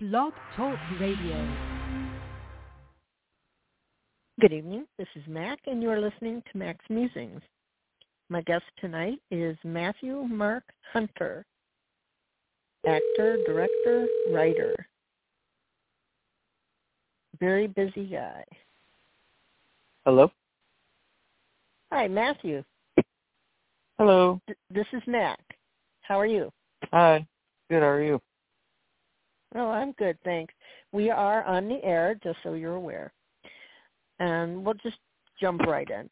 Blog Talk Radio. Good evening. This is Mac, and you are listening to Mac's Musings. My guest tonight is Matthew Mark Hunter, actor, director, writer. Very busy guy. Hello? Hi, Matthew. Hello. This is Mac. How are you? Hi. Good, how are you? Oh, I'm good, thanks. We are on the air, just so you're aware. And we'll just jump right in.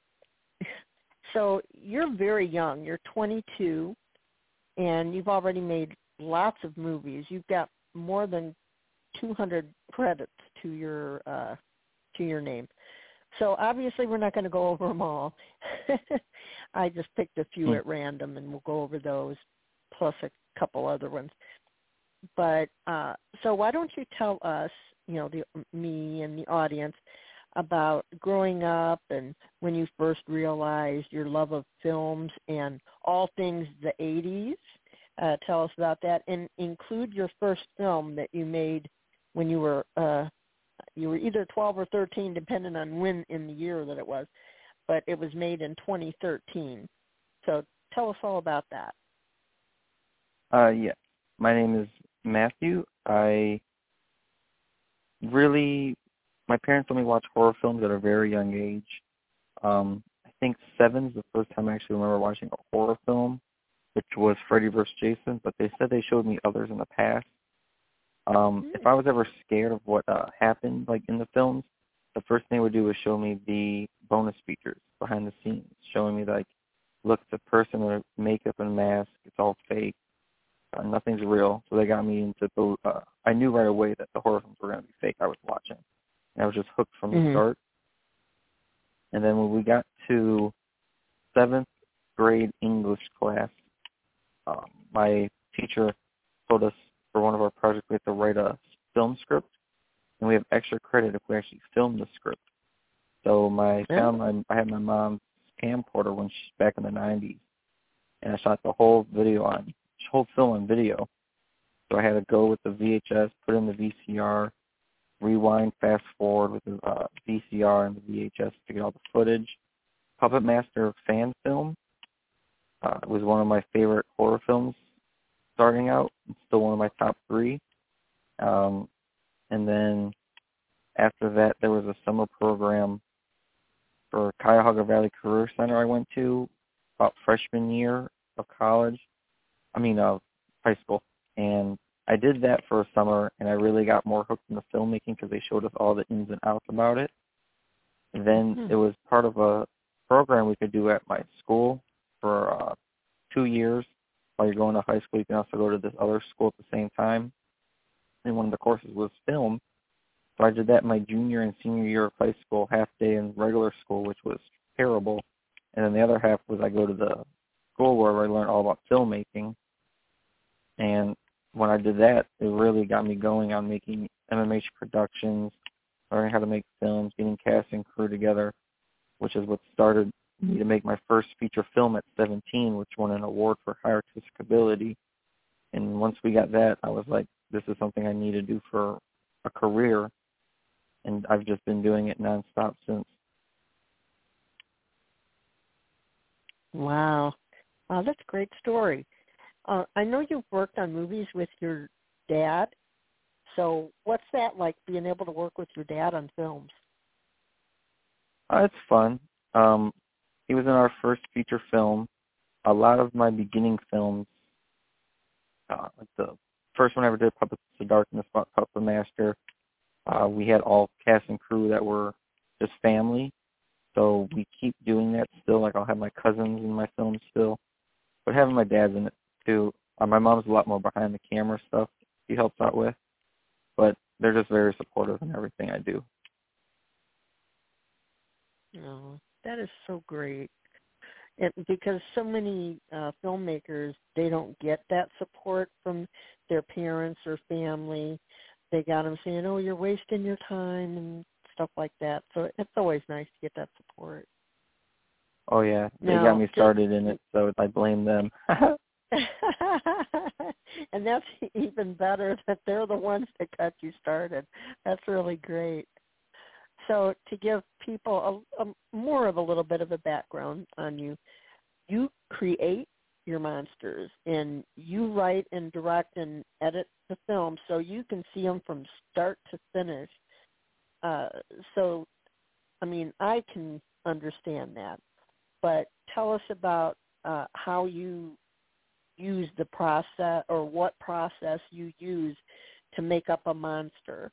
So you're very young. You're 22, and you've already made lots of movies. You've got more than 200 credits to your name. So obviously we're not going to go over them all. I just picked a few at random, and we'll go over those, plus a couple other ones. But so why don't you tell us, me and the audience, about growing up and when you first realized your love of films and all things the 80s. Tell us about that, and include your first film that you made when you were either 12 or 13, depending on when in the year that it was, but it was made in 2013. So tell us all about that. Yeah. My name is Matthew. My parents let me watch horror films at a very young age. I think 7 is the first time I actually remember watching a horror film, which was Freddy vs. Jason, but they said they showed me others in the past. If I was ever scared of what happened, like in the films, the first thing they would do was show me the bonus features behind the scenes, showing me like, look, the person with makeup and mask, it's all fake. Nothing's real. So they got me into I knew right away that the horror films were going to be fake. I was watching. And I was just hooked from the start. And then when we got to 7th grade English class, my teacher told us for one of our projects we had to write a film script, and we have extra credit if we actually film the script. So I had my mom's camcorder when she's back in the 90s, and I shot the whole film on video. So I had to go with the VHS, put in the VCR, rewind, fast forward with the VCR and the VHS to get all the footage. Puppet Master fan film was one of my favorite horror films starting out. It's still one of my top 3. And then after that, there was a summer program for Cuyahoga Valley Career Center I went to about freshman year of high school. And I did that for a summer, and I really got more hooked in the filmmaking because they showed us all the ins and outs about it. And then it was part of a program we could do at my school for 2 years. While you're going to high school, you can also go to this other school at the same time. And one of the courses was film. So I did that my junior and senior year of high school, half day in regular school, which was terrible. And then the other half was I go to the school where I learned all about filmmaking. And when I did that, it really got me going on making MMH productions, learning how to make films, getting cast and crew together, which is what started me to make my first feature film at 17, which won an award for high artistic ability. And once we got that, I was like, this is something I need to do for a career. And I've just been doing it nonstop since. Wow. That's a great story. I know you've worked on movies with your dad. So what's that like, being able to work with your dad on films? It's fun. He was in our first feature film. A lot of my beginning films, like the first one I ever did, Puppets of Darkness, about Puppet Master, we had all cast and crew that were just family. So we keep doing that still. Like I'll have my cousins in my films still. But having my dad in it too. My mom's a lot more behind the camera stuff she helps out with. But they're just very supportive in everything I do. Oh, that is so great. And because so many filmmakers, they don't get that support from their parents or family. They got them saying, oh, you're wasting your time and stuff like that. So it's always nice to get that support. Oh, yeah. They got me started in it, so I blame them. And that's even better that they're the ones that got you started. That's really great. So to give people a more of a little bit of a background on you, you create your monsters and you write and direct and edit the film so you can see them from start to finish. So, I mean, I can understand that. But tell us about how you use the process or what process you use to make up a monster.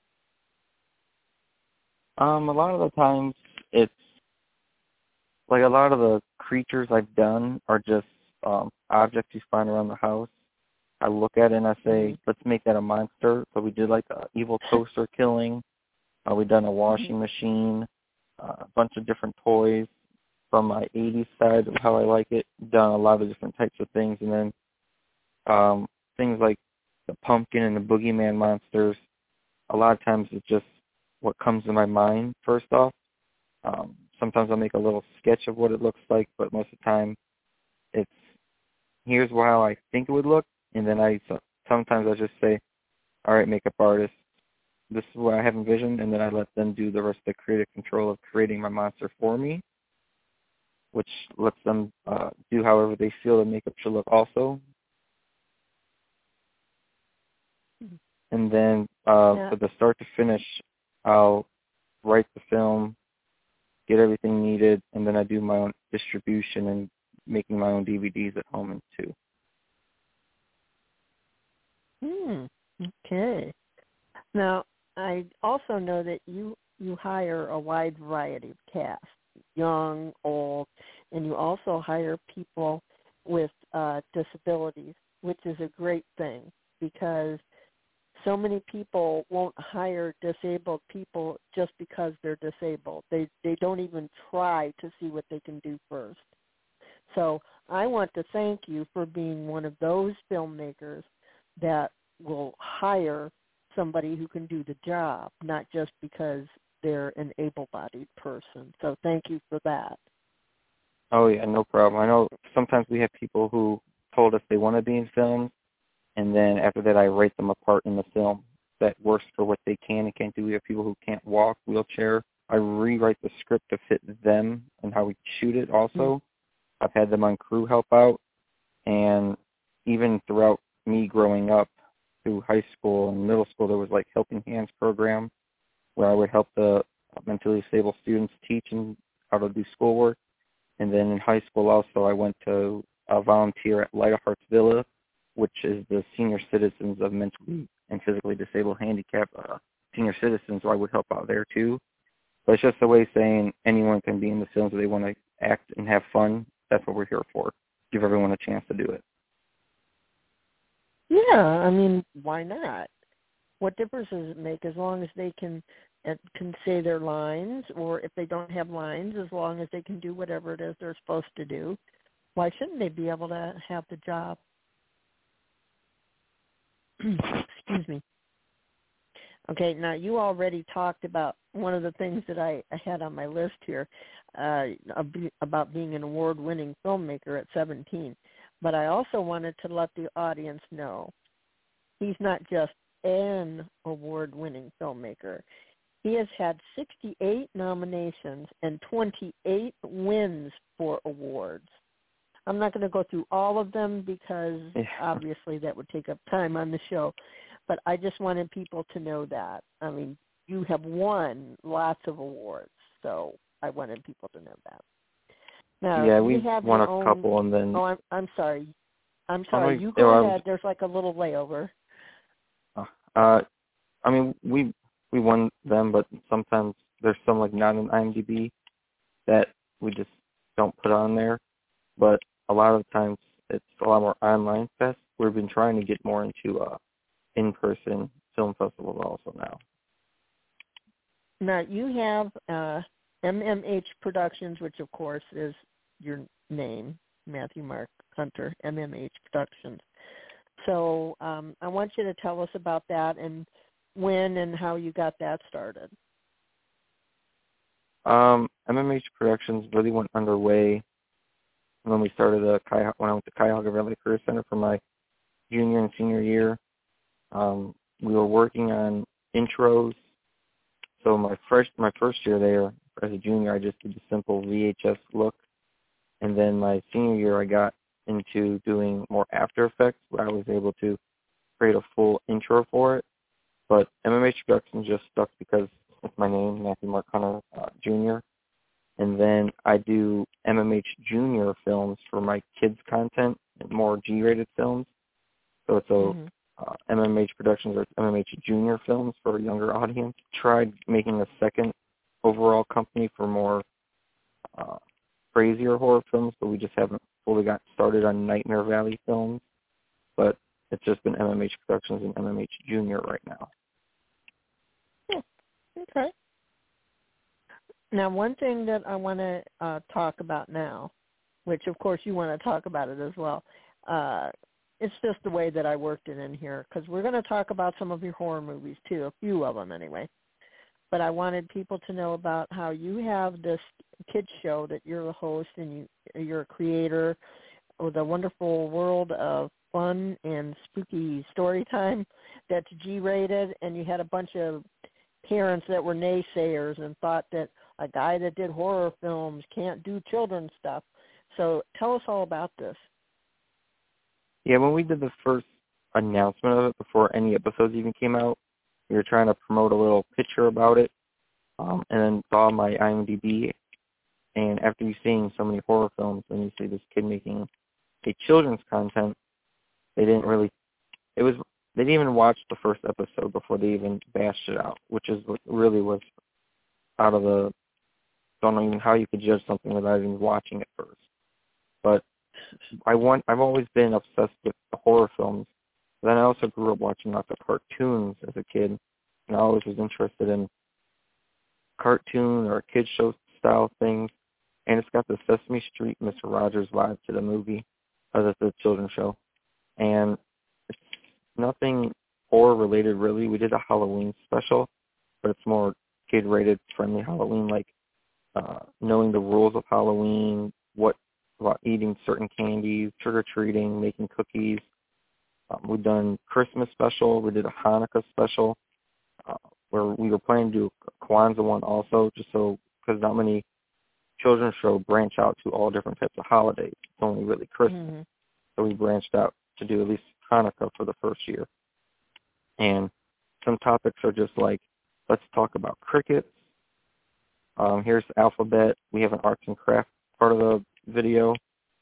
A lot of the times it's like a lot of the creatures I've done are just objects you find around the house. I look at it and I say, let's make that a monster. So we did like the evil toaster killing. We've done a washing machine, a bunch of different toys. From my 80s side of how I like it, done a lot of different types of things. And then things like the pumpkin and the boogeyman monsters, a lot of times it's just what comes to my mind first off. Sometimes I'll make a little sketch of what it looks like, but most of the time it's here's how I think it would look, and then sometimes I just say, all right, makeup artist, this is what I have envisioned, and then I let them do the rest of the creative control of creating my monster for me, which lets them do however they feel the makeup should look also. And then for the start to finish, I'll write the film, get everything needed, and then I do my own distribution and making my own DVDs at home too. Okay. Now, I also know that you hire a wide variety of cast, young, old, and you also hire people with disabilities, which is a great thing because so many people won't hire disabled people just because they're disabled. They don't even try to see what they can do first. So I want to thank you for being one of those filmmakers that will hire somebody who can do the job, not just because they're an able-bodied person. So thank you for that. Oh, yeah, no problem. I know sometimes we have people who told us they want to be in films, and then after that I write them a part in the film that works for what they can and can't do. We have people who can't walk, wheelchair. I rewrite the script to fit them and how we shoot it also. I've had them on crew help out, and even throughout me growing up through high school and middle school, there was like Helping Hands program where I would help the mentally disabled students teach them how to do schoolwork. And then in high school also I went to volunteer at Light of Hearts Villa, which is the senior citizens of mentally and physically disabled handicapped senior citizens, so I would help out there too. But it's just a way of saying anyone can be in the films if they want to act and have fun. That's what we're here for. Give everyone a chance to do it. Yeah, I mean, why not? What difference does it make as long as they can say their lines, or if they don't have lines, as long as they can do whatever it is they're supposed to do? Why shouldn't they be able to have the job? Excuse me. Okay, now you already talked about one of the things that I had on my list here about being an award-winning filmmaker at 17. But I also wanted to let the audience know he's not just an award-winning filmmaker. He has had 68 nominations and 28 wins for awards. I'm not going to go through all of them because obviously that would take up time on the show. But I just wanted people to know that. I mean, you have won lots of awards, so I wanted people to know that. Now, yeah, we won a couple, and then... Oh, I'm sorry. You go ahead. There's like a little layover. I mean, we won them, but sometimes there's some like not on IMDb that we just don't put on there. But a lot of times it's a lot more online fest. We've been trying to get more into in-person film festivals also now. Now, you have MMH Productions, which, of course, is your name, Matthew Mark Hunter, MMH Productions. So I want you to tell us about that and when and how you got that started. MMH Productions really went underway when we started when I went to Cuyahoga Valley Career Center for my junior and senior year. We were working on intros. So my first year there as a junior, I just did the simple VHS look, and then my senior year, I got into doing more After Effects, where I was able to create a full intro for it. But MMH Productions just stuck because it's my name, Matthew Mark Hunter Jr. And then I do MMH Junior films for my kids' content and more G-rated films. So it's MMH Productions or MMH Junior films for a younger audience. Tried making a second overall company for more crazier horror films, but we just haven't fully got started on Nightmare Valley films. But it's just been MMH Productions and MMH Junior right now. Okay. Now, one thing that I want to talk about now, which of course you want to talk about it as well, it's just the way that I worked it in here, because we're going to talk about some of your horror movies too, a few of them anyway. But I wanted people to know about how you have this kids show that you're the host and you're a creator with a wonderful world of fun and spooky story time that's G-rated, and you had a bunch of parents that were naysayers and thought that a guy that did horror films can't do children's stuff. So tell us all about this. Yeah, when we did the first announcement of it before any episodes even came out, we were trying to promote a little picture about it, and then saw my IMDb. And after you seeing so many horror films and you see this kid making a children's content, they didn't even watch the first episode before they even bashed it out, which is what really was out of the, don't know even how you could judge something without even watching it first. But I've always been obsessed with the horror films. Then I also grew up watching lots of cartoons as a kid, and I always was interested in cartoon or kid show style things. And it's got the Sesame Street, Mr. Rogers vibe to the movie, the children's show. And it's nothing horror related really. We did a Halloween special, but it's more kid-rated, friendly Halloween, like knowing the rules of Halloween, what about eating certain candies, trick-or-treating, making cookies. We've done Christmas special. We did a Hanukkah special where we were planning to do a Kwanzaa one also, just so, because not many children's show branch out to all different types of holidays. It's only really Christmas. Mm-hmm. So we branched out to do at least Hanukkah for the first year. And some topics are just like, let's talk about crickets. Here's the alphabet. We have an arts and crafts part of the video,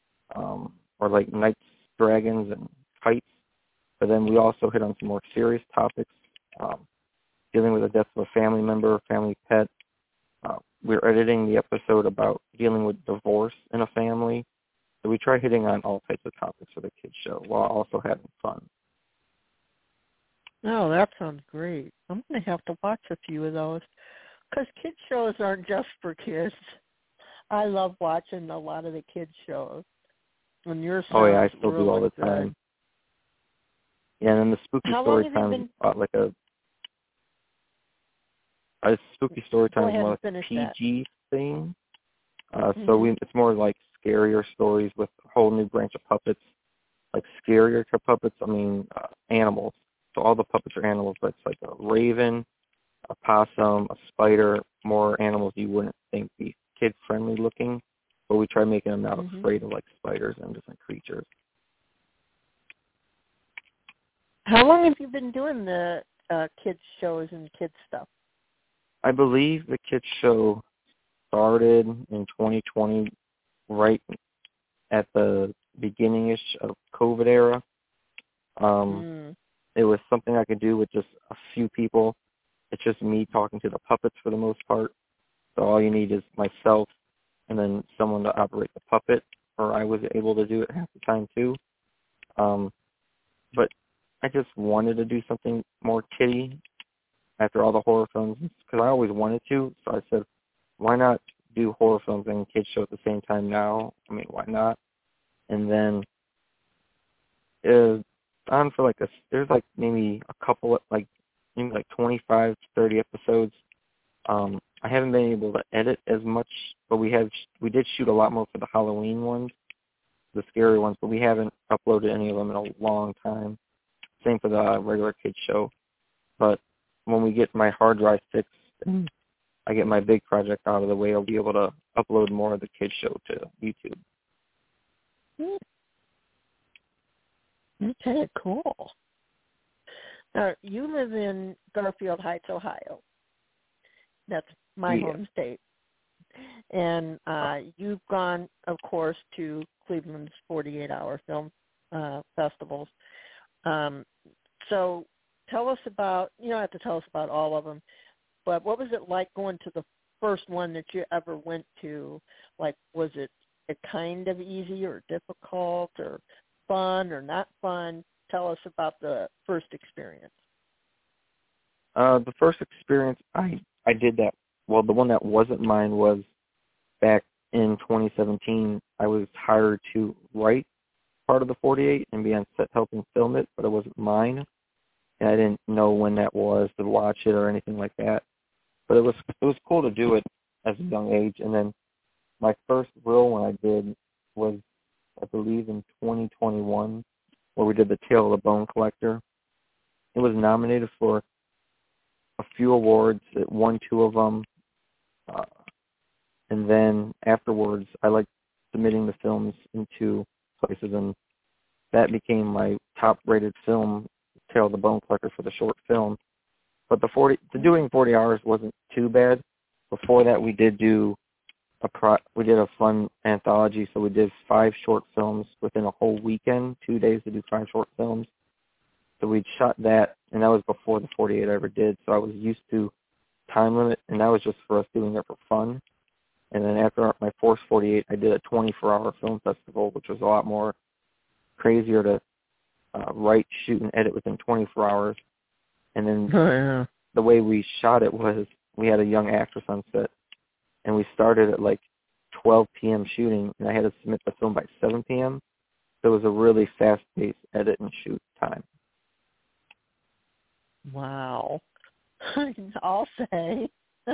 or like knights, dragons, and kites. But then we also hit on some more serious topics, dealing with the death of a family member, family pet. We're editing the episode about dealing with divorce in a family. So we try hitting on all types of topics for the kids show while also having fun. Oh, that sounds great. I'm going to have to watch a few of those, because kids shows aren't just for kids. I love watching a lot of the kids shows. And yours oh yeah, I still really do all the good. time. Yeah, and then the spooky story time, like a spooky story time is more like a PG thing. So it's more like scarier stories with a whole new branch of puppets, like scarier puppets. Animals. So all the puppets are animals, but it's like a raven, a possum, a spider, more animals you wouldn't think be kid-friendly looking, but we try making them not afraid of like spiders and different creatures. How long have you been doing the kids shows and kids stuff? I believe the kids show started in 2020, right at the beginning-ish of COVID era. It was something I could do with just a few people. It's just me talking to the puppets for the most part. So all you need is myself and then someone to operate the puppet, or I was able to do it half the time too. But I just wanted to do something more kiddie after all the horror films, because I always wanted to. So I said, why not do horror films and kids show at the same time now? Why not? And then on for there's maybe a couple, maybe 25 to 30 episodes. I haven't been able to edit as much, but we did shoot a lot more for the Halloween ones. the scary ones, but we haven't uploaded any of them in a long time. Same for the regular kids show. But when we get my hard drive fixed and I get my big project out of the way, I'll be able to upload more of the kids show to YouTube. Okay, cool. Now, you live in Garfield Heights, Ohio. That's my home state. And you've gone, of course, to Cleveland's 48-hour film festivals. So tell us about, you don't have to tell us about all of them, but what was it like going to the first one that you ever went to? Like, was it kind of easy or difficult or fun or not fun? Tell us about the first experience. The first experience I did that, well, the one that wasn't mine was back in 2017. I was hired to write part of the 48 and be on set helping film it, but it wasn't mine. And I didn't know when that was to watch it or anything like that. But it was cool to do it at a young age. And then my first real one I did was, I believe, in 2021, where we did The Tale of the Bone Collector. It was nominated for a few awards. It won 2 of them. And then afterwards, I liked submitting the films into places, and that became my top-rated film, Tale of the Bone Collector, for the short film. But doing 40 hours wasn't too bad. Before that, we did a fun anthology, so we did 5 short films within a whole weekend, 2 days to do 5 short films. So we shot that, and that was before the 48 I ever did, so I was used to time limit, and that was just for us doing it for fun. And then after my first 48, I did a 24-hour film festival, which was a lot more crazier to write, shoot, and edit within 24 hours. And then the way we shot it was we had a young actress on set, and we started at like 12 p.m. shooting, and I had to submit the film by 7 p.m. So it was a really fast-paced edit and shoot time. Wow. I'll say.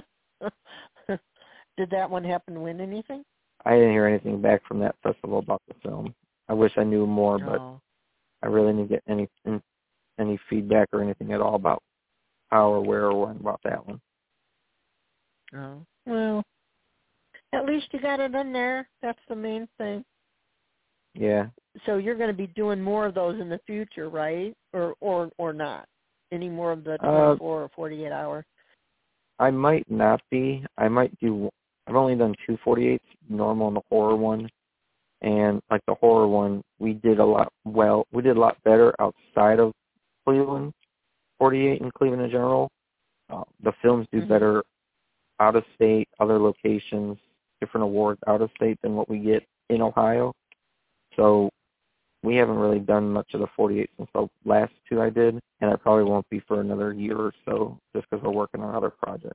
Did that one happen to win anything? I didn't hear anything back from that festival about the film. I wish I knew more, but I really didn't get any feedback or anything at all about how or where or when about that one. Oh, well, at least you got it in there. That's the main thing. Yeah. So you're going to be doing more of those in the future, right? Or not? Any more of the 24 or 48 hour? I might not be. I've only done 2 48s, normal and the horror one. And like the horror one, we did a lot better outside of Cleveland, 48 and Cleveland in general. The films do better out of state, other locations, different awards out of state than what we get in Ohio. So we haven't really done much of the 48 since the last 2 I did, and I probably won't be for another year or so just because we're working on other projects.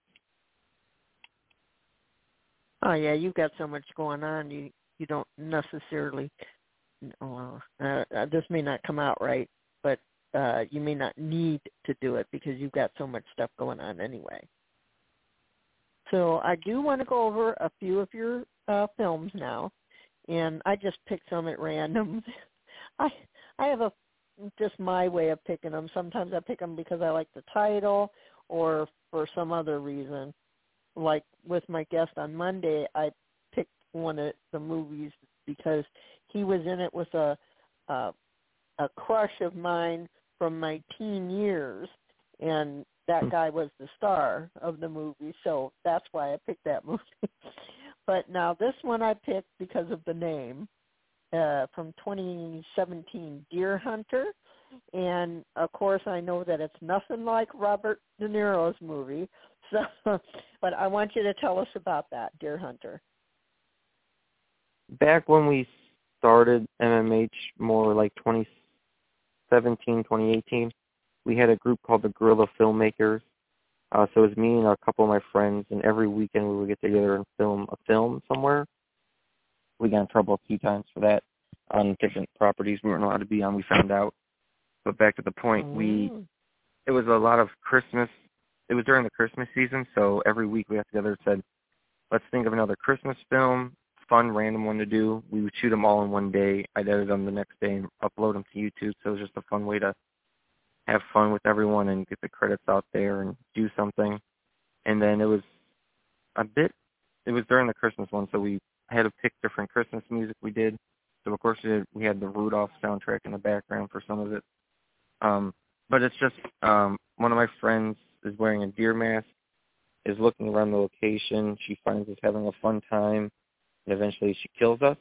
Oh, yeah, you've got so much going on. You don't necessarily, this may not come out right, but you may not need to do it because you've got so much stuff going on anyway. So I do want to go over a few of your films now, and I just picked some at random. I have just my way of picking them. Sometimes I pick them because I like the title or for some other reason. Like with my guest on Monday, I picked one of the movies because he was in it with a crush of mine from my teen years, and that guy was the star of the movie, so that's why I picked that movie. But now this one I picked because of the name, from 2017, Deer Hunter. And, of course, I know that it's nothing like Robert De Niro's movie, but I want you to tell us about that, Deer Hunter. Back when we started MMH, more like 2017, 2018, we had a group called the Guerrilla Filmmakers. So it was me and a couple of my friends, and every weekend we would get together and film a film somewhere. We got in trouble a few times for that on different properties we weren't allowed to be on, we found out. But back to the point, it was a lot of Christmas. It was during the Christmas season, so every week we got together and said, let's think of another Christmas film fun, random one to do. We would shoot them all in one day. I'd edit them the next day and upload them to YouTube. So it was just a fun way to have fun with everyone and get the credits out there and do something. And then it was during the Christmas one, so we had to pick different Christmas music we did. So, of course, we had the Rudolph soundtrack in the background for some of it. But it's just one of my friends is wearing a deer mask, is looking around the location. She finds us having a fun time, and eventually she kills us.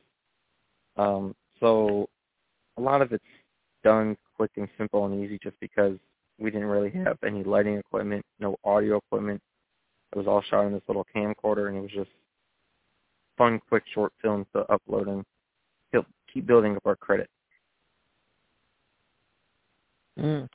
So a lot of it's done quick and simple and easy just because we didn't really have any lighting equipment, no audio equipment. It was all shot on this little camcorder, and it was just fun, quick, short films to upload and keep building up our credit. Mm.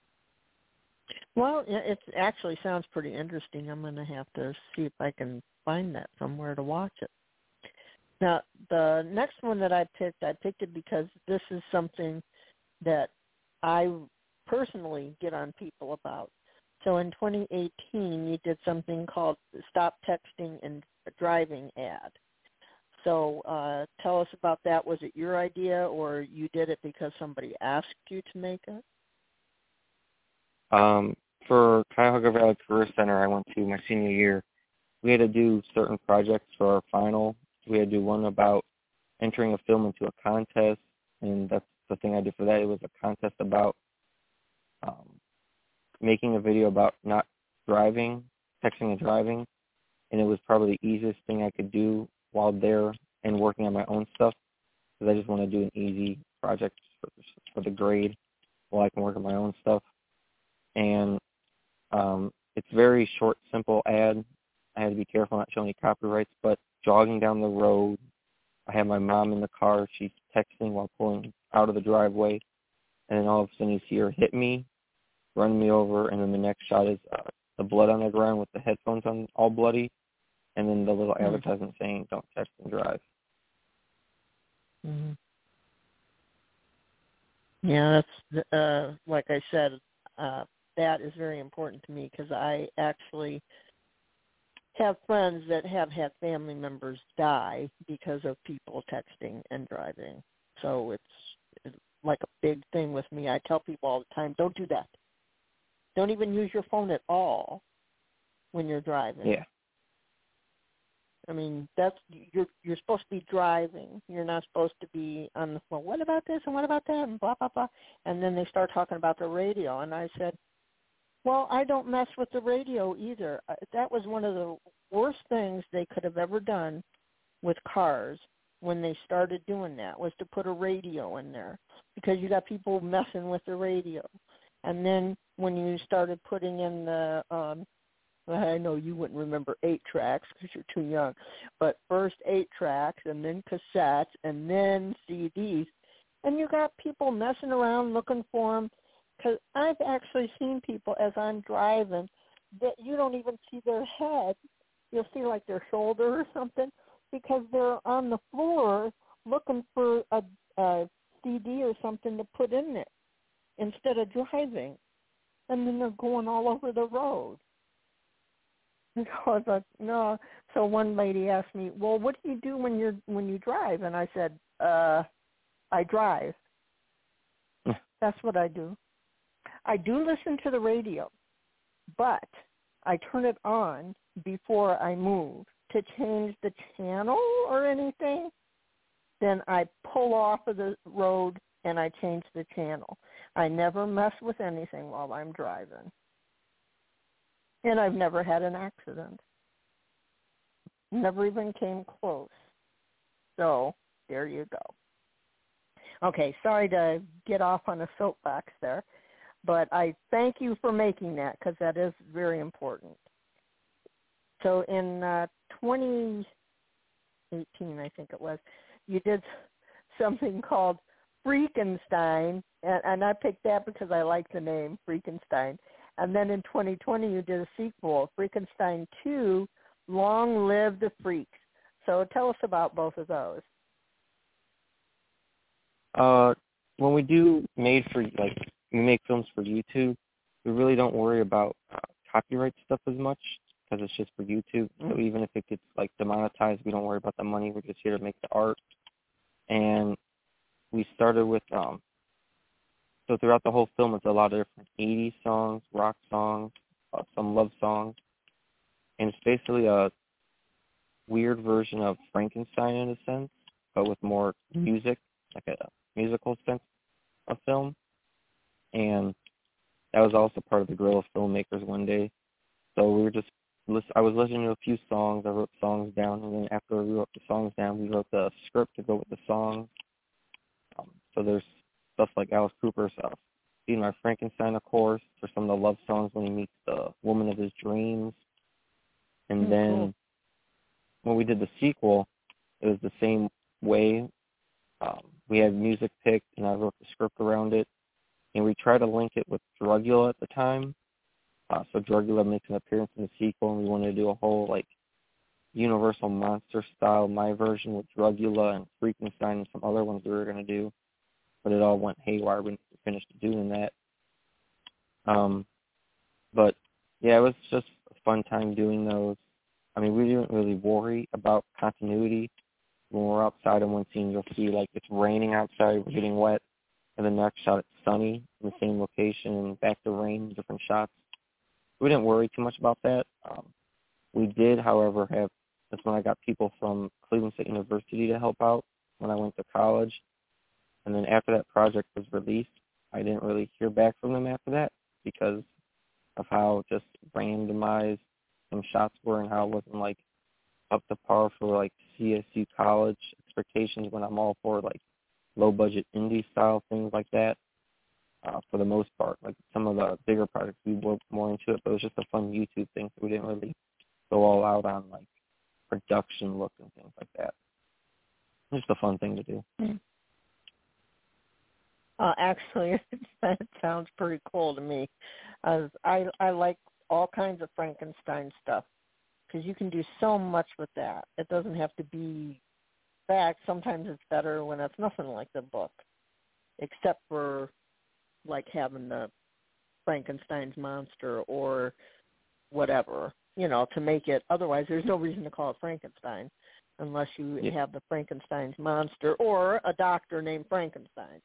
Well, it actually sounds pretty interesting. I'm going to have to see if I can find that somewhere to watch it. Now, the next one that I picked it because this is something that I personally get on people about. So in 2018, you did something called Stop Texting and Driving ad. So tell us about that. Was it your idea, or you did it because somebody asked you to make it? For Cuyahoga Valley Career Center, I went to my senior year. We had to do certain projects for our final. We had to do one about entering a film into a contest, and that's the thing I did for that. It was a contest about making a video about not driving, texting and driving, and it was probably the easiest thing I could do while there and working on my own stuff, because I just want to do an easy project for the grade while I can work on my own stuff. And it's very short, simple ad. I had to be careful not to show any copyrights, but jogging down the road, I had my mom in the car. She's texting while pulling out of the driveway, and then all of a sudden you see her hit me, run me over, and then the next shot is the blood on the ground with the headphones on all bloody, and then the little advertisement saying, "Don't text and drive." Mm-hmm. Yeah, that's, like I said, that is very important to me because I actually have friends that have had family members die because of people texting and driving. So it's like a big thing with me. I tell people all the time, don't do that. Don't even use your phone at all when you're driving. Yeah. I mean, you're supposed to be driving. You're not supposed to be on the phone. What about this and what about that and blah, blah, blah. And then they start talking about the radio. And I said, well, I don't mess with the radio either. That was one of the worst things they could have ever done with cars when they started doing that, was to put a radio in there, because you got people messing with the radio. And then when you started putting in the I know you wouldn't remember 8 tracks because you're too young, but first 8 tracks and then cassettes and then CDs. And you got people messing around looking for them, because I've actually seen people as I'm driving that you don't even see their head. You'll see like their shoulder or something, because they're on the floor looking for a CD or something to put in there instead of driving. And then they're going all over the road. So I was like, no. So one lady asked me, well, what do you do when you drive? And I said, I drive. That's what I do. I do listen to the radio, but I turn it on before I move. To change the channel or anything, then I pull off of the road and I change the channel. I never mess with anything while I'm driving. And I've never had an accident. Never even came close. So there you go. Okay, sorry to get off on a soapbox there, but I thank you for making that, because that is very important. So in 2018, I think it was, you did something called Freakenstein, and I picked that because I like the name, Freakenstein. And then in 2020, you did a sequel, Freakenstein 2, Long Live the Freaks. So tell us about both of those. When we do we make films for YouTube, we really don't worry about copyright stuff as much, because it's just for YouTube. So even if it gets like demonetized, we don't worry about the money. We're just here to make the art. And we started with so throughout the whole film, it's a lot of different 80s songs, rock songs, some love songs, and it's basically a weird version of Frankenstein in a sense, but with more music, like a musical sense of film. And that was also part of the Guerrilla Filmmakers one day. So we were just, I was listening to a few songs, I wrote songs down, and then after we wrote the songs down, we wrote the script to go with the songs. So there's stuff like Alice Cooper's Be My Frankenstein, of course, for some of the love songs when he meets the woman of his dreams. And then when we did the sequel, it was the same way. We had music picked, and I wrote the script around it. And we tried to link it with Drugula at the time. So Drugula makes an appearance in the sequel, and we wanted to do a whole, like, Universal Monster style, my version with Drugula and Frankenstein and some other ones we were going to do. But it all went haywire when we finished doing that. But, yeah, it was just a fun time doing those. I mean, we didn't really worry about continuity. When we're outside in one scene, you'll see, like, it's raining outside, we're getting wet. And the next shot, it's sunny in the same location, and back to rain, different shots. We didn't worry too much about that. We did, however, that's when I got people from Cleveland State University to help out when I went to college. And then after that project was released, I didn't really hear back from them after that because of how just randomized some shots were and how it wasn't, like, up to par for, like, CSU college expectations when I'm all for, like, low-budget indie-style things like that. For the most part, like some of the bigger projects, we worked more into it, but it was just a fun YouTube thing, so we didn't really go all out on, like, production look and things like that. Just a fun thing to do. Actually, that sounds pretty cool to me. I like all kinds of Frankenstein stuff because you can do so much with that. It doesn't have to be fact. Sometimes it's better when it's nothing like the book, except for like having the Frankenstein's monster or whatever, to make it. Otherwise, there's no reason to call it Frankenstein unless you have the Frankenstein's monster or a doctor named Frankenstein.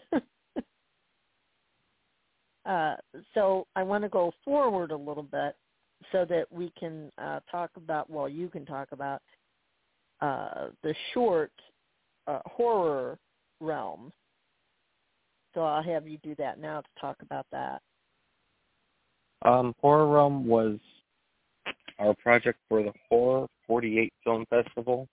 So I want to go forward a little bit so that we can talk about, you can talk about the short horror realm. So I'll have you do that now to talk about that. Horror Realm was our project for the Horror 48 Film Festival.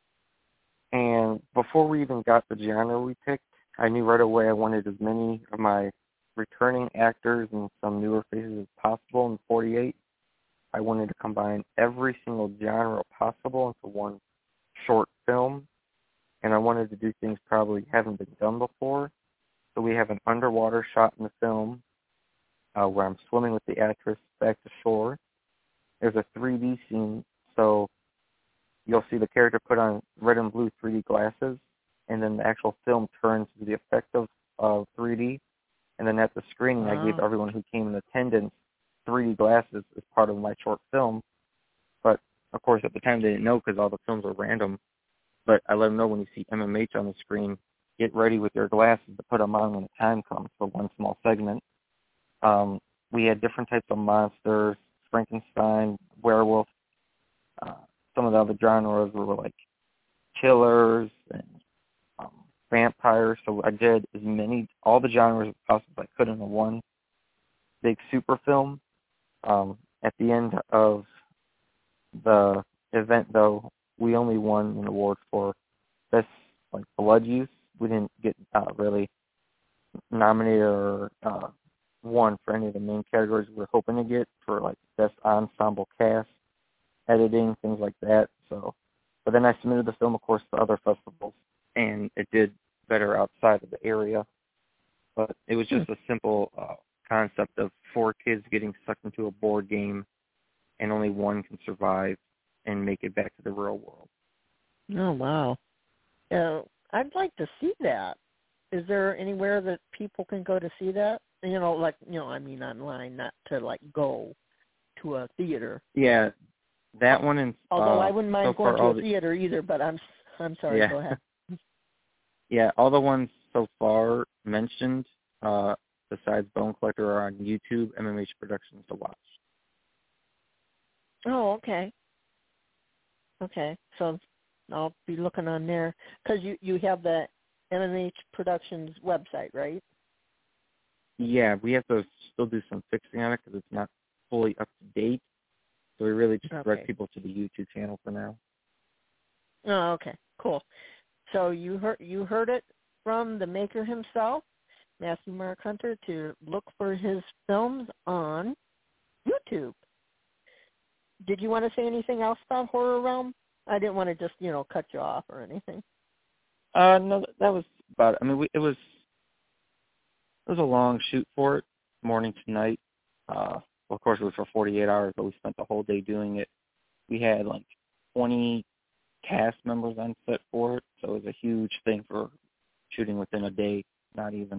And before we even got the genre we picked, I knew right away I wanted as many of my returning actors and some newer faces as possible in 48. I wanted to combine every single genre possible into one short film. And I wanted to do things probably haven't been done before. So we have an underwater shot in the film where I'm swimming with the actress back to shore. There's a 3D scene, so you'll see the character put on red and blue 3D glasses, and then the actual film turns to the effect of 3D. And then at the screening, I gave everyone who came in attendance 3D glasses as part of my short film. But, of course, at the time they didn't know because all the films were random. But I let them know when you see MMH on the screen, get ready with your glasses to put them on when the time comes for one small segment. We had different types of monsters, Frankenstein, werewolf. Some of the other genres were like killers and vampires. So I did all the genres as possible I could in one big super film. At the end of the event, though, we only won an award for best blood use. We didn't get really nominated or won for any of the main categories we were hoping to get for best ensemble cast, editing, things like that. So, but then I submitted the film, of course, to other festivals, and it did better outside of the area. But it was just a simple concept of 4 kids getting sucked into a board game, and only one can survive and make it back to the real world. Oh, wow. I'd like to see that. Is there anywhere that people can go to see that? I mean online, not to go to a theater. Yeah, That one and although I wouldn't mind so going far, to a theater either, but I'm sorry. yeah. Go ahead. Yeah, all the ones so far mentioned, besides Bone Collector, are on YouTube, MMH Productions to watch. Oh, okay. Okay, so I'll be looking on there because you have the MMH Productions website, right? Yeah, we have to still do some fixing on it because it's not fully up to date. So we really just direct people to the YouTube channel for now. Oh, okay, cool. So you heard it from the maker himself, Matthew Mark Hunter, to look for his films on YouTube. Did you want to say anything else about Horror Realm? I didn't want to just cut you off or anything. No, that was about it. I mean, it was a long shoot for it, morning to night. Well, of course, it was for 48 hours, but we spent the whole day doing it. We had like 20 cast members on set for it, so it was a huge thing for shooting within a day, not even.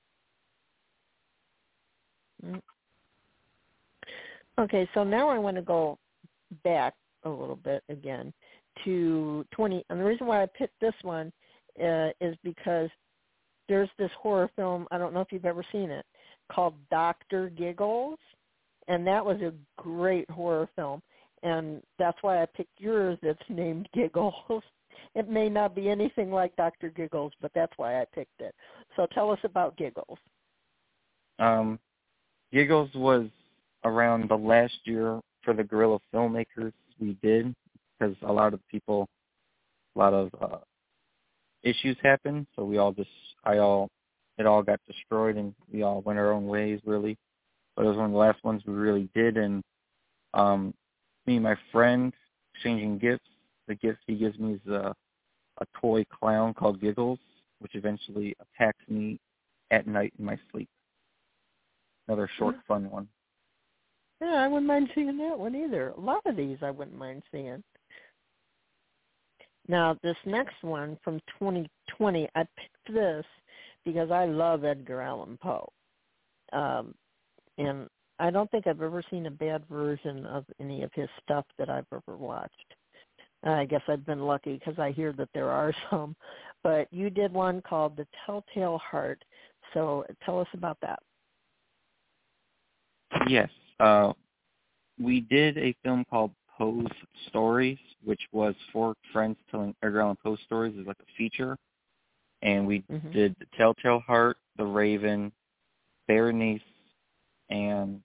Okay, so now I want to go back a little bit again to 20. And the reason why I picked this one is because there's this horror film, I don't know if you've ever seen it, called Dr. Giggles, and that was a great horror film. And that's why I picked yours that's named Giggles. It may not be anything like Dr. Giggles, but that's why I picked it. So tell us about Giggles. Giggles was around the last year for the guerrilla filmmakers we did, because a lot of issues happened, so it all got destroyed, and we all went our own ways, really. But it was one of the last ones we really did, and me and my friend exchanging gifts. The gift he gives me is a toy clown called Giggles, which eventually attacks me at night in my sleep. Another short, fun one. Yeah, I wouldn't mind seeing that one either. A lot of these I wouldn't mind seeing. Now, this next one from 2020, I picked this because I love Edgar Allan Poe. And I don't think I've ever seen a bad version of any of his stuff that I've ever watched. I guess I've been lucky because I hear that there are some. But you did one called The Telltale Heart. So tell us about that. Yes. We did a film called Poe's Stories, which was 4 friends telling Edgar Allan Poe stories as like a feature. And we did The Telltale Heart, The Raven, Berenice, and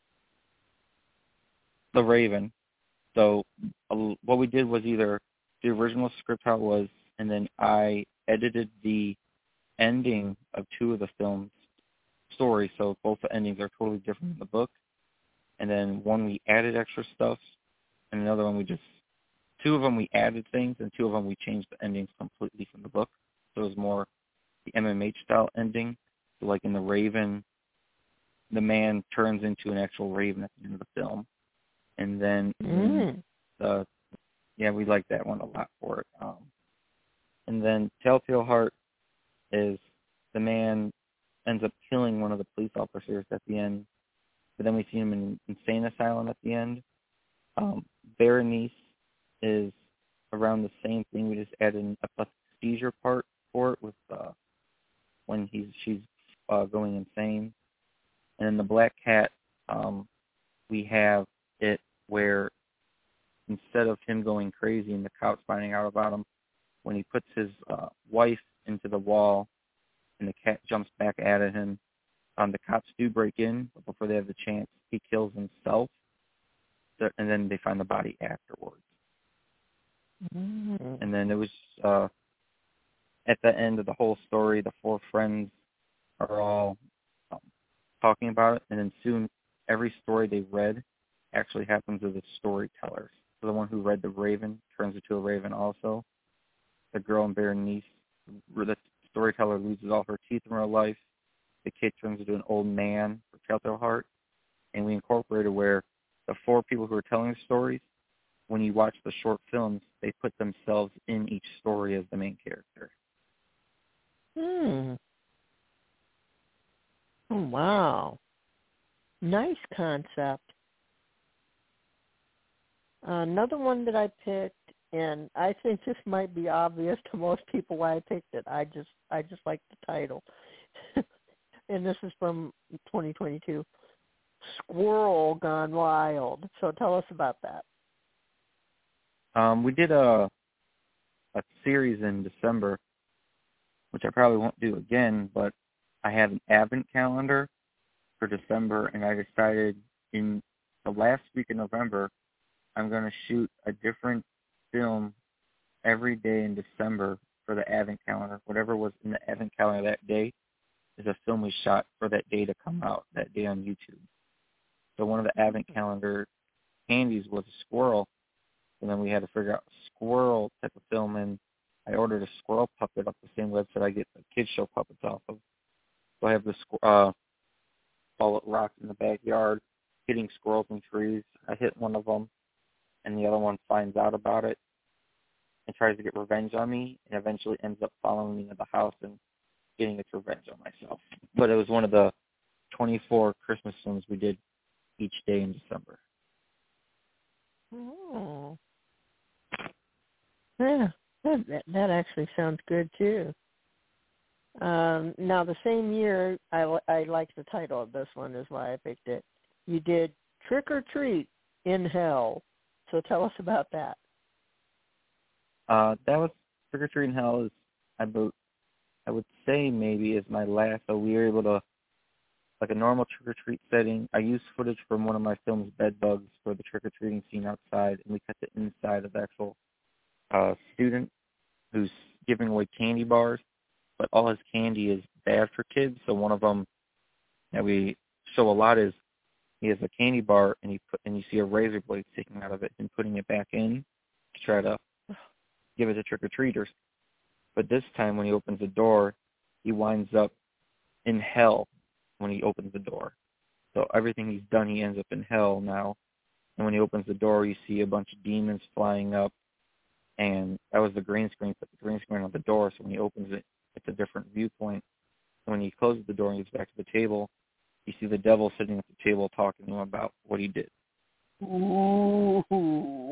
The Raven. So what we did was either the original script how it was, and then I edited the ending of 2 of the film's stories, so both the endings are totally different in the book. And then one we added extra stuff, and another one 2 of them we added things, and 2 of them we changed the endings completely from the book. So it was more the MMH style ending. So like in The Raven, the man turns into an actual raven at the end of the film. And then we like that one a lot for it. And then Telltale Heart is the man ends up killing one of the police officers at the end, but then we see him in an insane asylum at the end. Berenice is around the same thing. We just added an epileptic seizure part for it with when she's going insane. And then the Black Cat, we have it where instead of him going crazy and the cops finding out about him, when he puts his wife into the wall and the cat jumps back at him, the cops do break in, but before they have the chance, he kills himself, and then they find the body afterwards. And then it was at the end of the whole story, the 4 friends are all talking about it, and then soon every story they read actually happens to the storytellers. So the one who read The Raven turns into a raven also. The girl in Berenice, the storyteller loses all her teeth in real life. The kid turns into an old man for Telltale Heart. And we incorporated where the 4 people who are telling the stories, when you watch the short films, they put themselves in each story as the main character. Oh, wow. Nice concept. Another one that I picked, and I think this might be obvious to most people why I picked it. I just like the title. And this is from 2022, Squirrel Gone Wild. So tell us about that. We did a series in December, which I probably won't do again, but I had an advent calendar for December, and I decided in the last week of November, I'm going to shoot a different film every day in December for the advent calendar. Whatever was in the advent calendar that day is a film we shot for that day to come out that day on YouTube. So one of the advent calendar candies was a squirrel, and then we had to figure out a squirrel type of film, and I ordered a squirrel puppet off the same website I get the kids show puppets off of. So I have this ball of rocks in the backyard, hitting squirrels in trees. I hit one of them, and the other one finds out about it and tries to get revenge on me, and eventually ends up following me into the house and getting its revenge on myself. But it was one of the 24 Christmas films we did each day in December. Oh. Yeah, that actually sounds good, too. Now, the same year, I liked the title of this one, is why I picked it. You did Trick or Treat in Hell. So tell us about that. That was Trick or Treat in Hell is, I would say maybe is my last. So we were able to, like a normal trick or treat setting, I used footage from one of my film's Bed Bugs for the trick or treating scene outside, and we cut the inside of the actual student who's giving away candy bars, but all his candy is bad for kids. So one of them that we show a lot is he has a candy bar, and you see a razor blade sticking out of it and putting it back in to try to give it to trick-or-treaters. But this time when he opens the door, he winds up in hell when he opens the door. So everything he's done, he ends up in hell now. And when he opens the door, you see a bunch of demons flying up. And that was the green screen, put the green screen on the door, so when he opens it, it's a different viewpoint. And when he closes the door and gets back to the table, you see the devil sitting at the table talking to him about what he did. Ooh.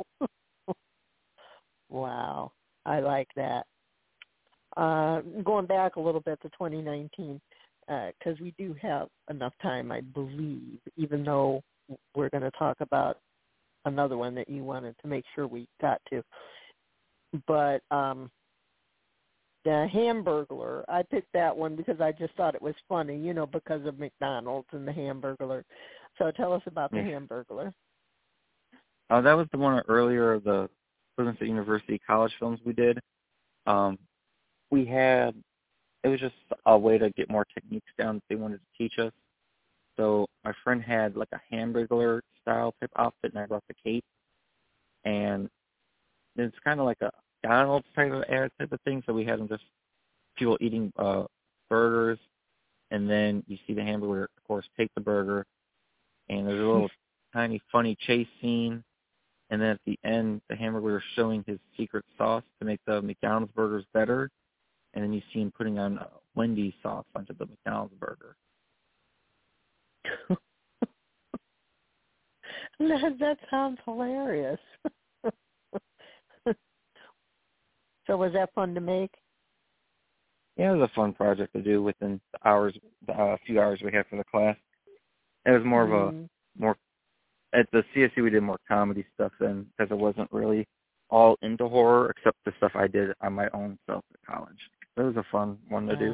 Wow. I like that. Going back a little bit to 2019, because we do have enough time, I believe, even though we're going to talk about another one that you wanted to make sure we got to. But the Hamburglar, I picked that one because I just thought it was funny, because of McDonald's and the Hamburglar. So tell us about the Hamburglar. That was the one earlier of the Fresno State University college films we did. It was just a way to get more techniques down that they wanted to teach us. So my friend had like a Hamburglar style type outfit, and I brought the cape. And it's kind of like a McDonald's type of thing. So we had them just people eating burgers, and then you see the Hamburglar, of course, take the burger, and there's a little tiny funny chase scene. And then at the end, the Hamburglar is showing his secret sauce to make the McDonald's burgers better. And then you see him putting on Wendy's sauce onto the McDonald's burger. That sounds hilarious. So was that fun to make? Yeah, it was a fun project to do within the few hours we had for the class. It was more of a at the CSU we did more comedy stuff then, because it wasn't really all into horror except the stuff I did on my own self at college. It was a fun one to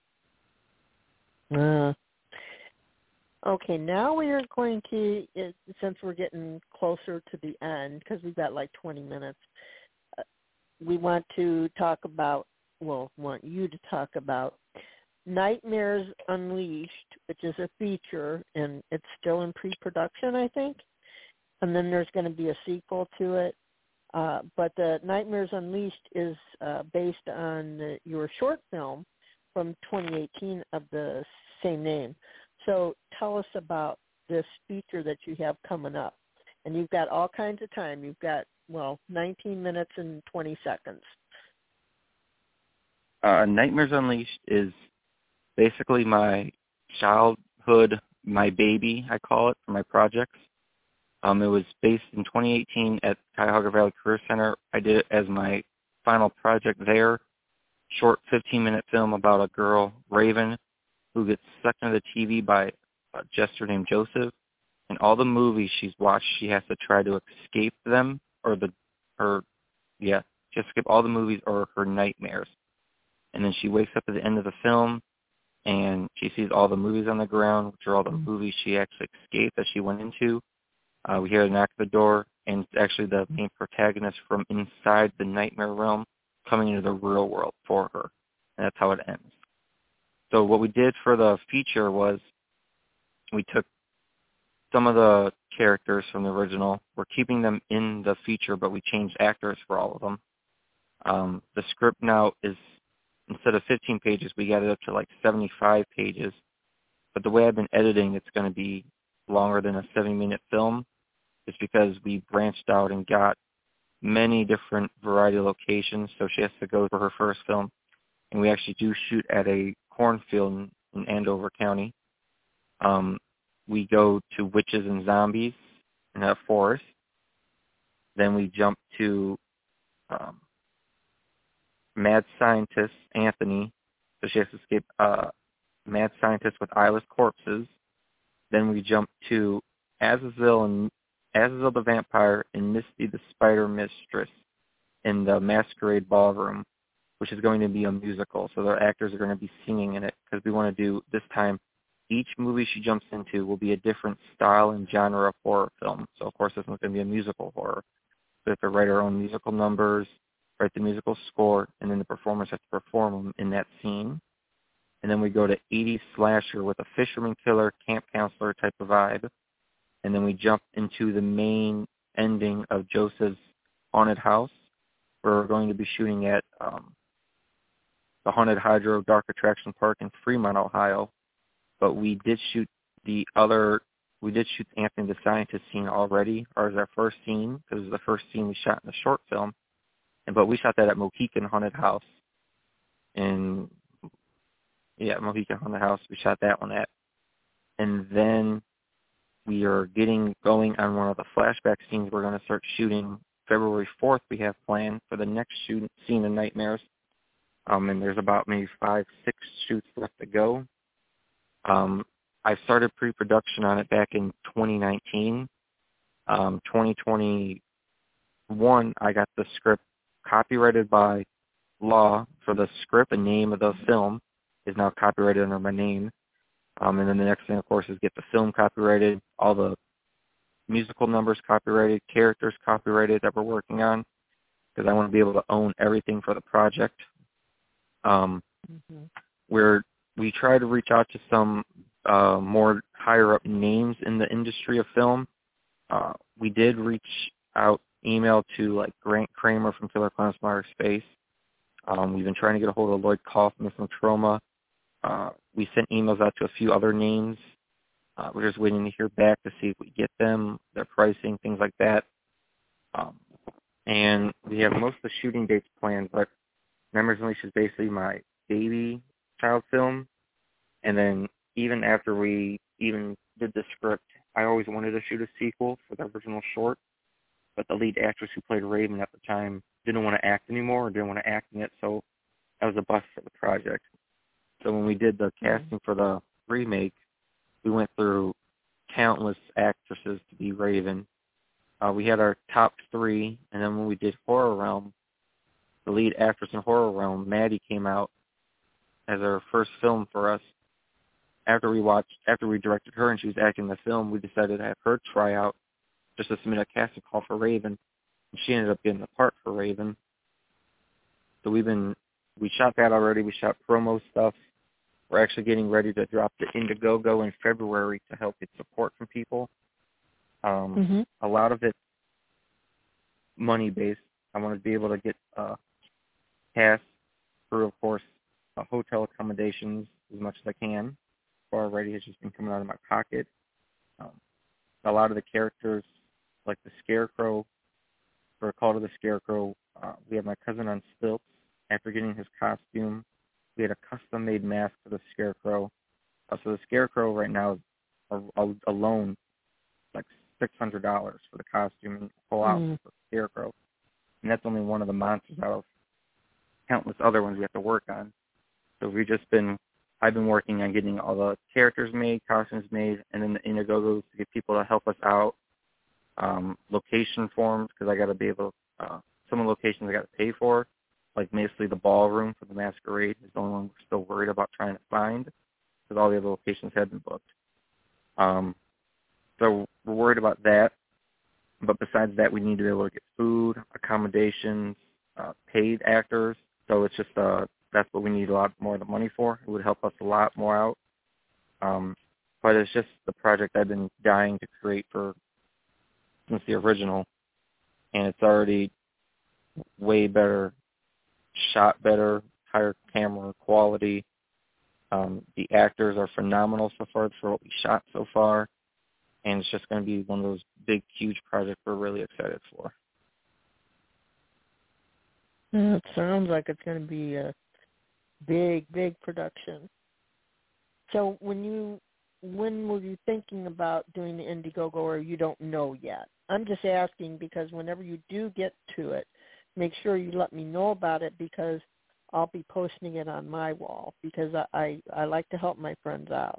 do. Okay, now we are going to, since we're getting closer to the end, because we've got like 20 minutes, we want you to talk about Nightmares Unleashed, which is a feature, and it's still in pre-production, I think. And then there's going to be a sequel to it. But the Nightmares Unleashed is based on your short film from 2018 of the same name. So tell us about this feature that you have coming up. And you've got all kinds of time. You've got, 19 minutes and 20 seconds. Nightmares Unleashed is basically my childhood, my baby, I call it, for my projects. It was based in 2018 at Cuyahoga Valley Career Center. I did it as my final project there. Short 15-minute film about a girl, Raven, who gets sucked into the TV by a jester named Joseph. And all the movies she's watched, she has to try to escape them, she has to escape all the movies or her nightmares. And then she wakes up at the end of the film, and she sees all the movies on the ground, which are all the movies she actually escaped that she went into. We hear a knock at the door, and it's actually the main protagonist from inside the nightmare realm coming into the real world for her. And that's how it ends. So what we did for the feature was we took some of the characters from the original. We're keeping them in the feature, but we changed actors for all of them. The script now is, instead of 15 pages, we got it up to like 75 pages. But the way I've been editing, it's going to be longer than a 70-minute film. It's because we branched out and got many different variety of locations, so she has to go for her first film. And we actually do shoot at a cornfield in Andover County. We go to witches and zombies in a forest. Then we jump to mad scientist Anthony, so she has to escape mad scientist with eyeless corpses. Then we jump to Azazel the vampire and Misty the spider mistress in the Masquerade Ballroom, which is going to be a musical. So the actors are going to be singing in it because we want to do, this time, each movie she jumps into will be a different style and genre of horror film. So, of course, this one's going to be a musical horror. We have to write our own musical numbers, write the musical score, and then the performers have to perform them in that scene. And then we go to 80s slasher with a fisherman killer, camp counselor type of vibe. And then we jump into the main ending of Joseph's haunted house, where we're going to be shooting at the Haunted Hydro Dark Attraction Park in Fremont, Ohio. But we did shoot Anthony the Scientist scene already, or as our first scene, because it was the first scene we shot in the short film. But we shot that at Mohican Haunted House. Mohican Haunted House, we shot that one at. And then we are getting going on one of the flashback scenes we're going to start shooting February 4th we have planned for the next scene in Nightmares. And there's about maybe 5-6 shoots left to go. I started pre-production on it back in 2019. 2021, I got the script copyrighted by law for the script. The name of the film is now copyrighted under my name. And then the next thing, of course, is get the film copyrighted, all the musical numbers copyrighted, characters copyrighted that we're working on, because I want to be able to own everything for the project. We try to reach out to some more higher-up names in the industry of film. We did reach out, email to like Grant Kramer from Killer Clowns from Outer Space. We've been trying to get a hold of Lloyd Kaufman from Troma. We sent emails out to a few other names. We're just waiting to hear back to see if we get them, their pricing, things like that. And we have most of the shooting dates planned, but Memories Unleashed is basically my baby child film. And then even after we even did the script, I always wanted to shoot a sequel for the original short, but the lead actress who played Raven at the time didn't want to act anymore or didn't want to act in it, so that was a bust for the project. So when we did the casting for the remake, we went through countless actresses to be Raven. We had our top 3, and then when we did Horror Realm, the lead actress in Horror Realm, Maddie, came out as our first film for us. After we directed her and she was acting in the film, we decided to have her try out just to submit a casting call for Raven. And she ended up getting the part for Raven. So we shot that already. We shot promo stuff. We're actually getting ready to drop the Indiegogo in February to help get support from people. A lot of it money-based. I want to be able to get cast through, of course, hotel accommodations as much as I can. Already has just been coming out of my pocket. A lot of the characters, like the Scarecrow, for a Call to the Scarecrow, we have my cousin on stilts. After getting his costume, we had a custom-made mask for the Scarecrow. So the Scarecrow right now is alone, like $600 for the costume and full outfit for the Scarecrow. And that's only one of the monsters out of countless other ones we have to work on. So I've been working on getting all the characters made, costumes made, and then the Indiegogos to get people to help us out. Location forms, because I got to be able some of the locations I got to pay for, like basically the ballroom for the masquerade is the only one we're still worried about trying to find, because all the other locations have been booked. So we're worried about that. But besides that, we need to be able to get food, accommodations, paid actors. So it's just that's what we need a lot more of the money for. It would help us a lot more out. But it's just the project I've been dying to create since the original, and it's already way better, shot better, higher camera quality. The actors are phenomenal so far for what we shot so far, and it's just going to be one of those big, huge projects we're really excited for. It sounds like it's going to be a big, big production. So when were you thinking about doing the Indiegogo, or you don't know yet? I'm just asking because whenever you do get to it, make sure you let me know about it, because I'll be posting it on my wall, because I like to help my friends out.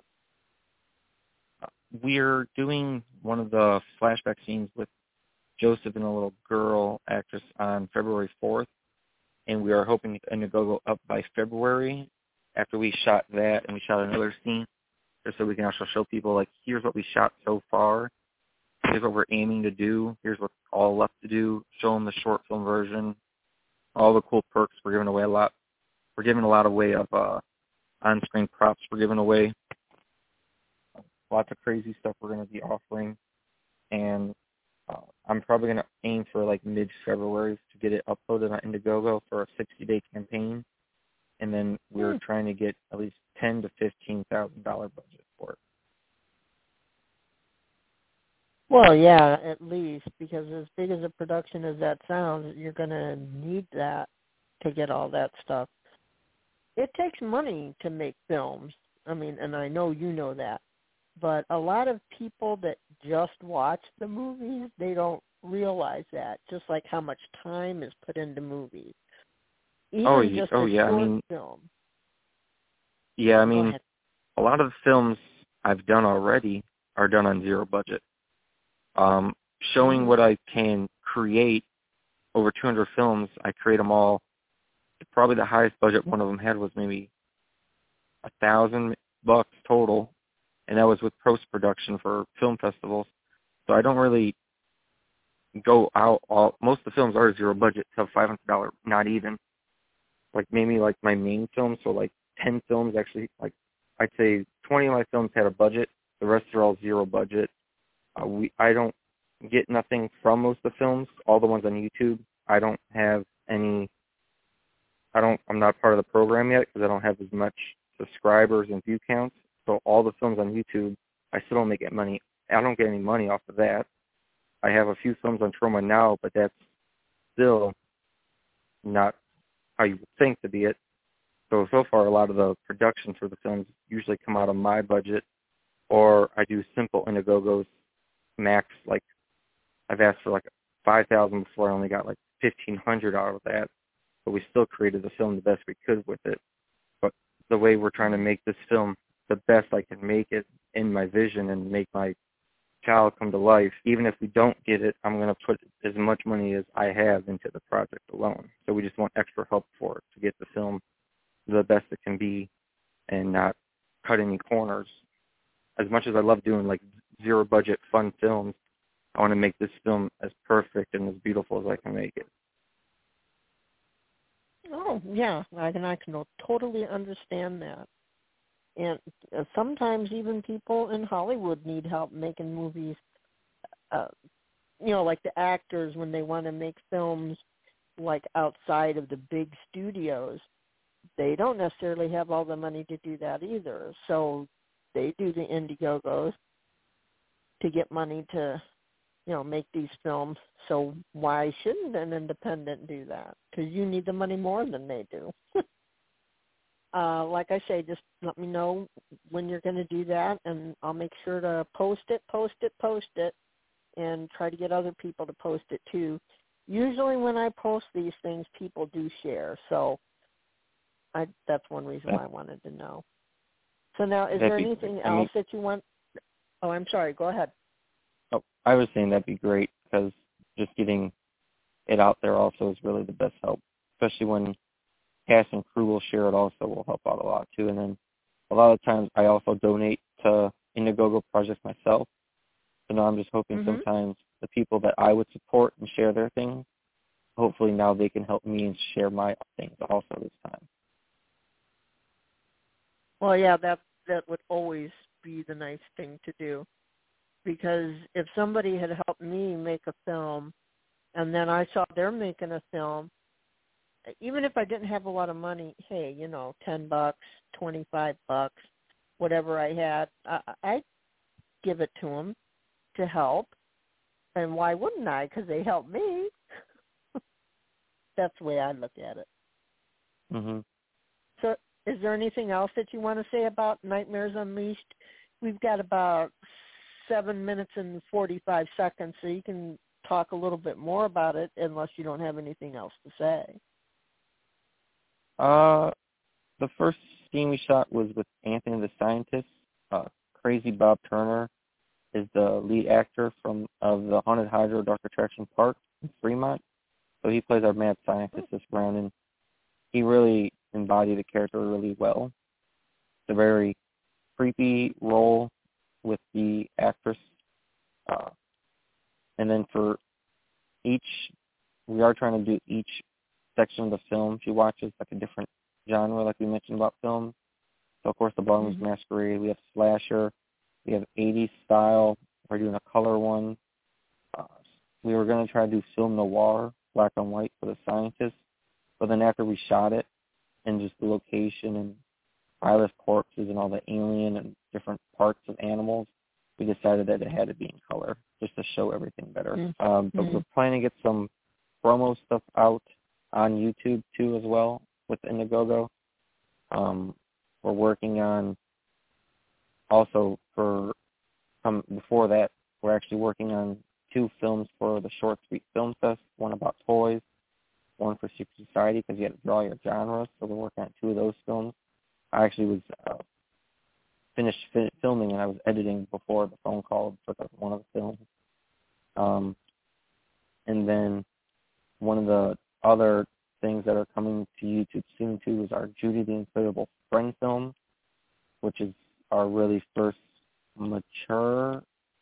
We're doing one of the flashback scenes with Joseph and a little girl actress on February 4th, and we are hoping to get Indiegogo up by February after we shot that and we shot another scene, just so we can also show people, like, here's what we shot so far, here's what we're aiming to do, here's what's all left to do, show them the short film version, all the cool perks. We're giving away a lot. We're giving a lot away of on-screen props. We're giving away lots of crazy stuff we're going to be offering, and I'm probably going to aim for like mid-February to get it uploaded on Indiegogo for a 60-day campaign, and then we're trying to get at least $10,000 to $15,000 budget for it. Well, yeah, at least, because as big as a production as that sounds, you're going to need that to get all that stuff. It takes money to make films. I mean, and I know you know that. But a lot of people that just watch the movies, they don't realize that, just like how much time is put into movies. Even just a short film. Yeah, I mean, a lot of the films I've done already are done on zero budget. Showing what I can create, over 200 films, I create them all. Probably the highest budget one of them had was maybe $1,000 total, and that was with post-production for film festivals. So I don't really go out most of the films are zero budget, so $500, not even. Like maybe like my main films, so like 10 films actually, like I'd say 20 of my films had a budget. The rest are all zero budget. I don't get nothing from most of the films. All the ones on YouTube, I don't have any. I'm not part of the program yet because I don't have as much subscribers and view counts. So all the films on YouTube, I still don't make any money. I don't get any money off of that. I have a few films on Troma now, but that's still not how you would think to be it. So far, a lot of the productions for the films usually come out of my budget, or I do simple Indiegogos max. Like I've asked for like $5,000 before. I only got like $1,500 out of that. But we still created the film the best we could with it. But the way we're trying to make this film the best I can make it in my vision and make my child come to life, even if we don't get it, I'm going to put as much money as I have into the project alone. So we just want extra help for it to get the film the best it can be and not cut any corners. As much as I love doing like zero budget fun films, I want to make this film as perfect and as beautiful as I can make it. Oh, yeah, I can totally understand that. And sometimes even people in Hollywood need help making movies. Like the actors, when they want to make films like outside of the big studios, they don't necessarily have all the money to do that either. So they do the Indiegogos to get money to make these films. So why shouldn't an independent do that? Because you need the money more than they do. Like I say, just let me know when you're going to do that, and I'll make sure to post it. and try to get other people to post it too. Usually when I post these things, people do share. So that's one reason why I wanted to know. So now, is there anything else that you want? Oh, I'm sorry. Go ahead. Oh, I was saying that'd be great because just getting it out there also is really the best help, especially when cast and crew will share it also will help out a lot too. And then a lot of times I also donate to Indiegogo projects myself. So now I'm just hoping sometimes the people that I would support and share their things, hopefully now they can help me and share my things also this time. Well, yeah, that would always be the nice thing to do. Because if somebody had helped me make a film and then I saw they're making a film, even if I didn't have a lot of money, hey, $10, $25, whatever I had, I'd give it to them to help. And why wouldn't I? Because they helped me. That's the way I look at it. Mm-hmm. So is there anything else that you want to say about Nightmares Unleashed? We've got about 7 minutes and 45 seconds, so you can talk a little bit more about it unless you don't have anything else to say. The first scene we shot was with Anthony the Scientist. Crazy Bob Turner is the lead actor of the Haunted Hydro Dark Attraction Park in Fremont. So he plays our mad scientist this round, and he really embodied the character really well. It's a very creepy role with the actress. And then for we are trying to do each section of the film she watches like a different genre, like we mentioned about film. So, of course, the Ballroom's Masquerade. We have slasher. We have 80s style. We're doing a color one. We were going to try to do film noir, black and white for the scientist. But then after we shot it and just the location and eyeless corpses and all the alien and different parts of animals, we decided that it had to be in color just to show everything better. But we're planning to get some promo stuff out on YouTube, too, as well, with Indiegogo. We're working on also before that, we're actually working on 2 films for the Short Street Film Fest, one about toys, one for Secret Society, because you had to draw your genres, so we're working on 2 of those films. I actually was finished filming and I was editing before the phone call for one of the films. And then one of the other things that are coming to YouTube soon too is our Judy the Inflatable Friend film, which is our really first mature,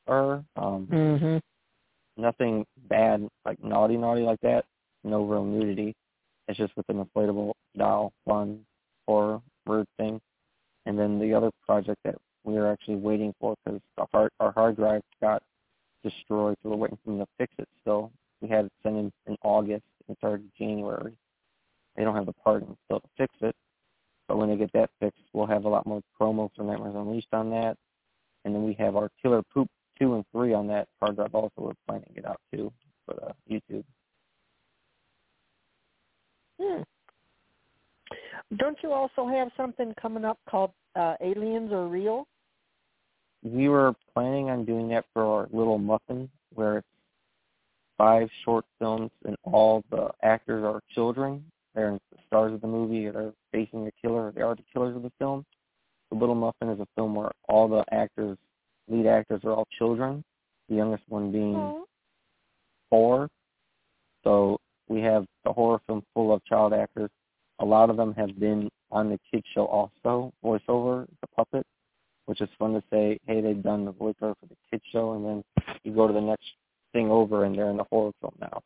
nothing bad, like naughty like that, no real nudity. It's just with an inflatable doll, fun, horror, weird thing. And then the other project that we are actually waiting for, because our hard drive got destroyed, so we're waiting for them to fix it still. We had it sent in August, and it started in January. They don't have the part still to fix it, but when they get that fixed, we'll have a lot more promo for Nightmares Unleashed on that. And then we have our Killer Poop 2 and 3 on that hard drive also. We're planning to get out too for YouTube. Don't you also have something coming up called Aliens Are Real? We were planning on doing that for our Little Muffin, where it's 5 short films and all the actors are children. They're the stars of the movie, or they're facing the killer, or they are the killers of the film. The Little Muffin is a film where all the lead actors are all children, the youngest one being 4. So we have the horror film full of child actors. A lot of them have been on the kids show also, voiceover, the puppet, which is fun to say, hey, they've done the voiceover for the kids show, and then you go to the next thing over and they're in the horror film now.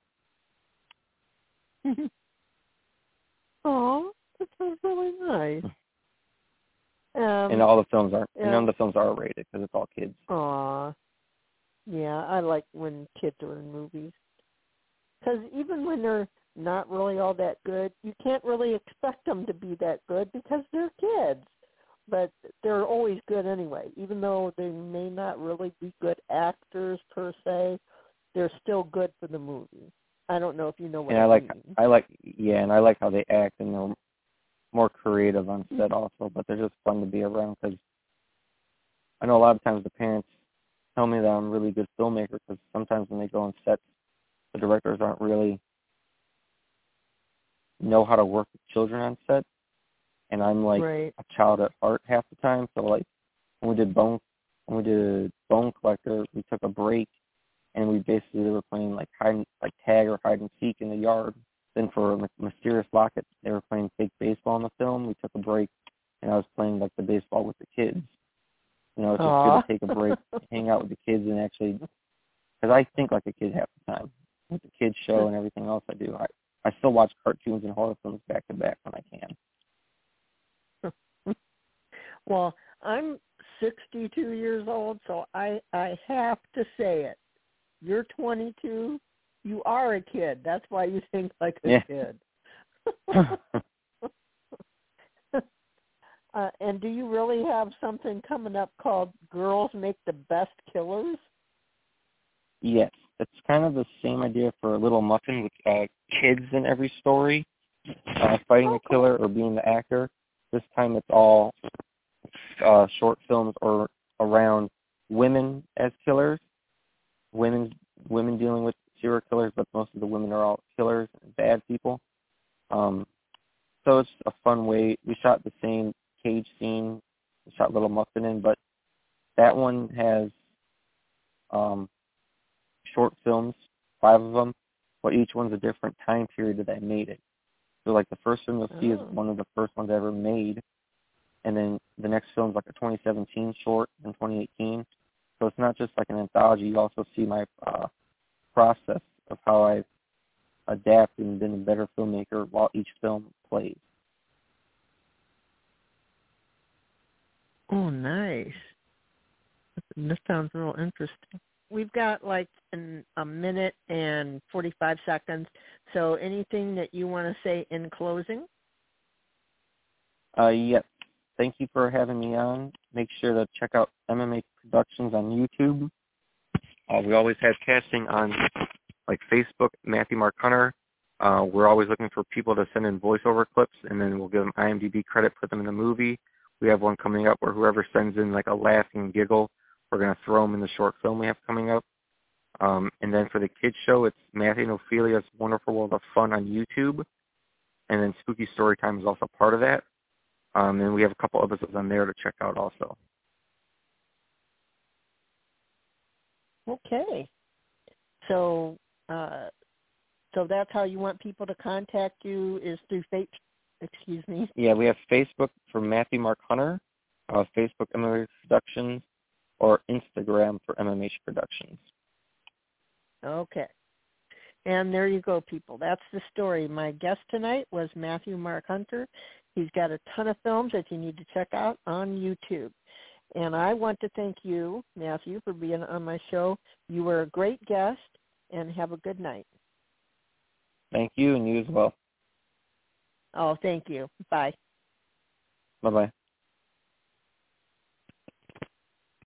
Oh, that sounds really nice. And all the films none of the films are rated because it's all kids. Aw. Yeah, I like when kids are in movies. Because even when they're not really all that good, you can't really expect them to be that good because they're kids. But they're always good anyway. Even though they may not really be good actors per se, they're still good for the movie. I don't know if you know what I mean. And I like how they act, and they're more creative on set also, but they're just fun to be around because I know a lot of times the parents tell me that I'm a really good filmmaker, because sometimes when they go on sets, the directors aren't really know how to work with children on set, and I'm like Right. a child at heart half the time. So like when we did Bone Collector, we took a break and we basically were playing like tag or hide and seek in the yard. Then for Mysterious Locket, they were playing fake baseball in the film. We took a break, and I was playing like the baseball with the kids. You know, it's just good to take a break, hang out with the kids, and actually, because I think like a kid half the time with the kids show and everything else I do. I still watch cartoons and horror films back to back when I can. Well, I'm 62 years old, so I have to say it. You're 22. You are a kid. That's why you think like a kid. And do you really have something coming up called Girls Make the Best Killers? Yes. It's kind of the same idea for Little Muffin with kids in every story, fighting a killer or being the actor. This time it's all short films or around women as killers, women dealing with serial killers, but most of the women are all killers and bad people. So it's a fun way. We shot the same cage scene, we shot Little Muffin in, but that one has short films, 5 of them, but each one's a different time period that I made it. So like the first film you'll see is one of the first ones I ever made, and then the next film's like a 2017 short in 2018. So it's not just like an anthology. You also see my process of how I've adapted and been a better filmmaker while each film plays. Oh, nice. This sounds real interesting. We've got like a minute and 45 seconds. So anything that you want to say in closing? Yes. Thank you for having me on. Make sure to check out MMA Productions on YouTube. We always have casting on like Facebook, Matthew Mark Hunter. We're always looking for people to send in voiceover clips, and then we'll give them IMDb credit, put them in the movie. We have one coming up where whoever sends in like a laughing giggle, we're going to throw them in the short film we have coming up. And then for the kids show, it's Matthew and Ophelia's Wonderful World of Fun on YouTube. And then Spooky Storytime is also part of that. And we have a couple episodes on there to check out also. Okay. So that's how you want people to contact you is through Yeah, we have Facebook for Matthew Mark Hunter, Facebook MMA Productions, or Instagram for MMH Productions. Okay. And there you go, people. That's the story. My guest tonight was Matthew Mark Hunter. He's got a ton of films that you need to check out on YouTube. And I want to thank you, Matthew, for being on my show. You were a great guest, and have a good night. Thank you, and you as well. Oh, thank you. Bye. Bye-bye.